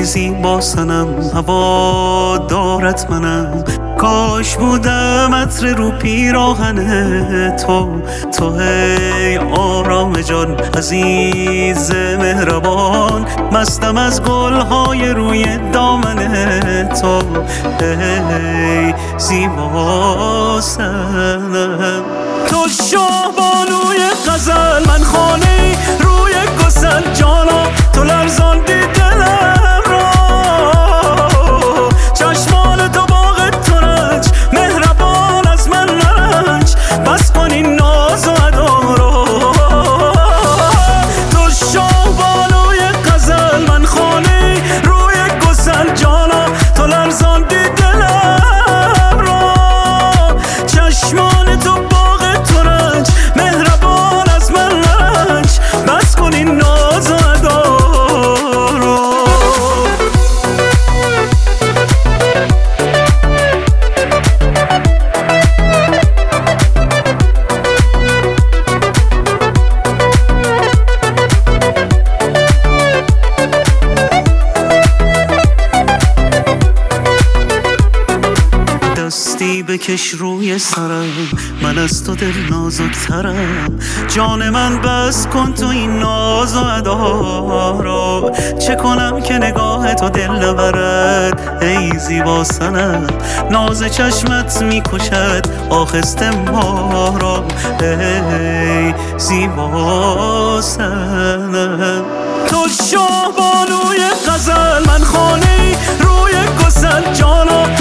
زیبا سنم، هوا دارت منم. کاش بودم عطر رو پیراهن تو ای آرام جان، عزیز مهربان. مستم از گلهای روی دامن تو، ای زیبا سنم. تو شاه بانوی غزل، من خانه روی گسل جانا. تو لرزاندی دلم را، چشمان تو باغ ترنج، مهربان از من نرنج. بس کن این ناز و ادا را. تو شاه بانوی غزل، من خانه روی گسل جانا. تو لرزاندی دلم را، چشمان تو باغ ترنج، مهربان از من نرنج. بس کن این ناز و ادا را. دستی بکش روی سرم، من از تو دل نازکترم. جان من بس کن تو این ناز و ادا را. چه کنم که نگاه تو دل نبرد ای زیبا سنم. ناز چشمت میکشد آخسته ما را، ای زیبا سنم. تو شاه بانوی غزل، من خانه روی گسل جانا.